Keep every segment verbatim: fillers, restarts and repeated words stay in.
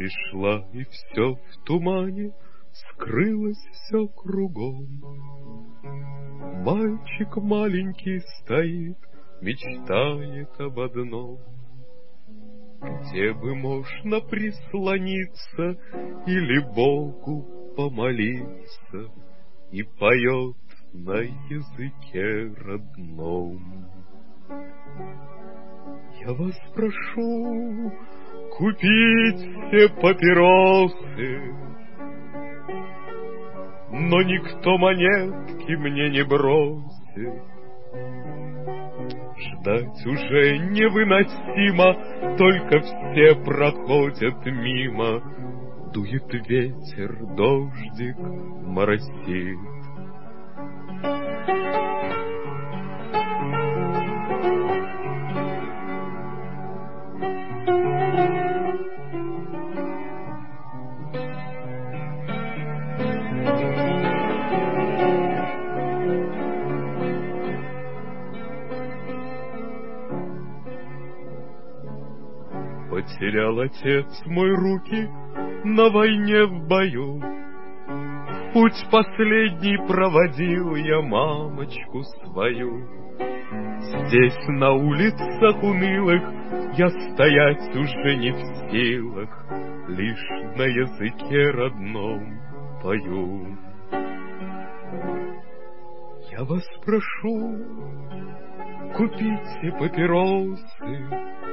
Пришла, и все в тумане, скрылось все кругом. Мальчик маленький стоит, мечтает об одном. Где бы можно прислониться или Богу помолиться, и поет на языке родном. Я вас прошу купить все папиросы, но никто монетки мне не бросит. Ждать уже невыносимо, только все проходят мимо. Дует ветер, дождик моросит. Потерял отец мой руки на войне в бою. В путь последний проводил я мамочку свою. Здесь на улицах унылых я стоять уже не в силах, лишь на языке родном пою. Я вас прошу, купите папиросы,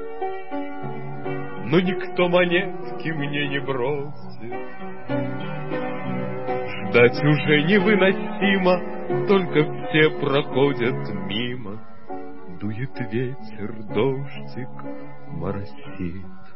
но никто монетки мне не бросит. Ждать уже невыносимо, только все проходят мимо. Дует ветер, дождик моросит.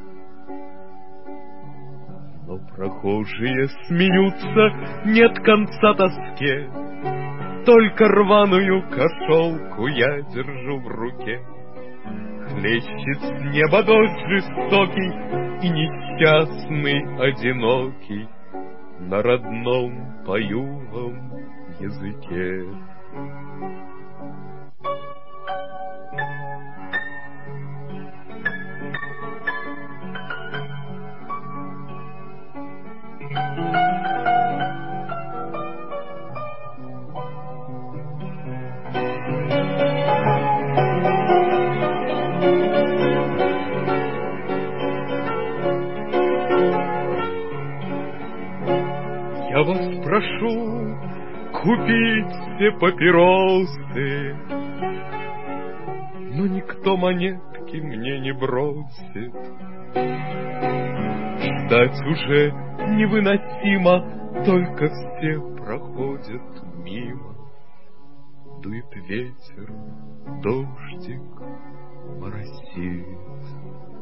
Но прохожие смеются, нет конца тоске. Только рваную кошелку я держу в руке. Хлещет с неба дождь жестокий и несчастный, одинокий на родном пою вам языке. Я вас прошу купить все папиросы, но никто монетки мне не бросит. Ждать уже невыносимо, только все проходят мимо. Дует ветер, дождик моросит.